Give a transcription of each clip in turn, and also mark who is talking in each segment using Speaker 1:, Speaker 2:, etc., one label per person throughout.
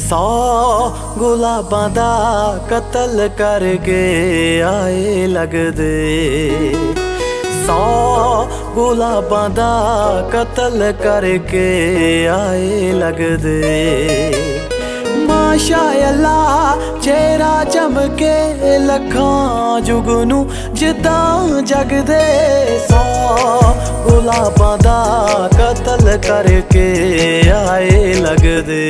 Speaker 1: 100 ਗੁਲਾਬਾਂ ਦਾ ਕਤਲ ਕਰਕੇ ਆਏ ਲੱਗਦੇ 100 ਗੁਲਾਬਾਂ ਦਾ ਕਤਲ ਕਰਕੇ ਆਏ ਲੱਗਦੇ ਮਾਸ਼ਾ ਅੱਲਾ ਚਿਹਰਾ ਚਮਕੇ ਲੱਖਾਂ ਜੁਗਨੂ ਜਿੱਦਾਂ ਜਗਦੇ 100 ਗੁਲਾਬਾਂ ਦਾ ਕਤਲ ਕਰਕੇ ਆਏ ਲੱਗਦੇ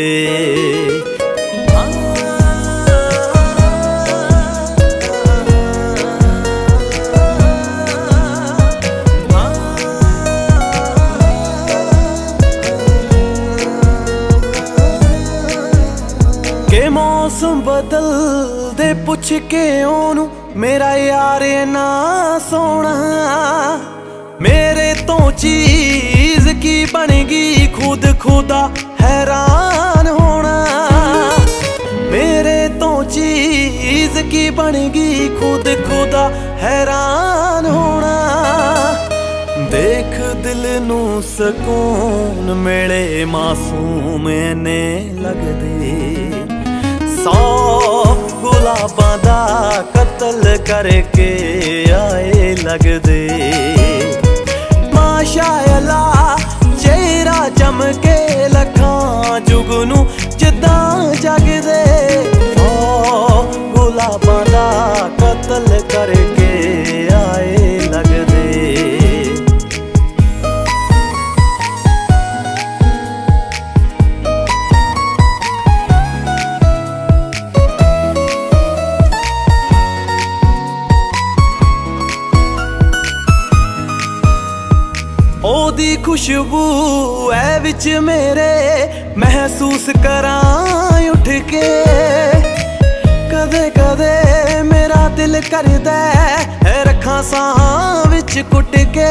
Speaker 1: के मौसम बदलदे पुछ के ओनू मेरा यार ना सोना मेरे तो चीज की बनेगी खुद खुदा हैरान होना मेरे तो चीज की बनेगी खुद खुदा हैरान होना देख दिल नू सकून मिले मासूम ने लगदे 100 गुलाबां दा कतल करके आए लगदे माशा अल्ला चेहरा चमके लखां जुगनू जिद्दां जगदे 100 गुलाबां दा कतल करके आए लगदे ओदी खुशबू है विच मेरे महसूस करां उठ के कदे कदे मेरा दिल करदा है रखां साहां विच कुट के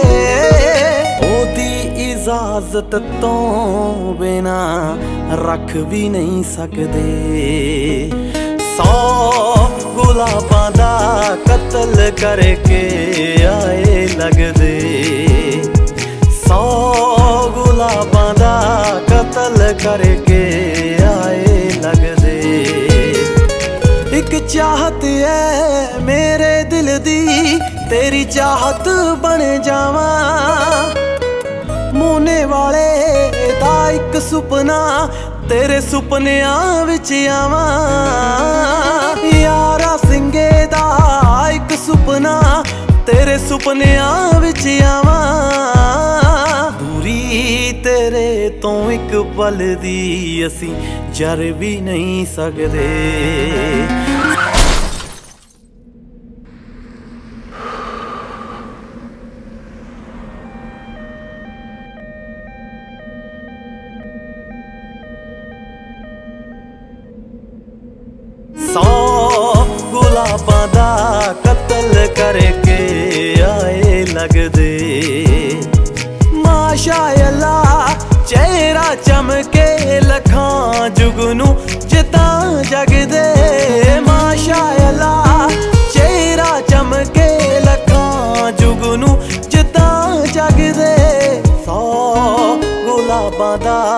Speaker 1: ओदी इजाजत तो बिना रख भी नहीं सकदे 100 गुलाबां दा कतल करके आए लगदे 100 गुलाबां दा कतल करके आए लगदे एक चाहत है मेरे दिल दी तेरी चाहत बन जावां मोने वाले दा एक सुपना तेरे सुपनियां विच आवां यारा सिंगे दा एक सुपना तेरे सुपनियां विच आवां दूरी तेरे तो एक पल दी असी जर भी नहीं सकदे गुलाबां दा कतल करके आए लगदे माशा अल्ला चेहरा चमके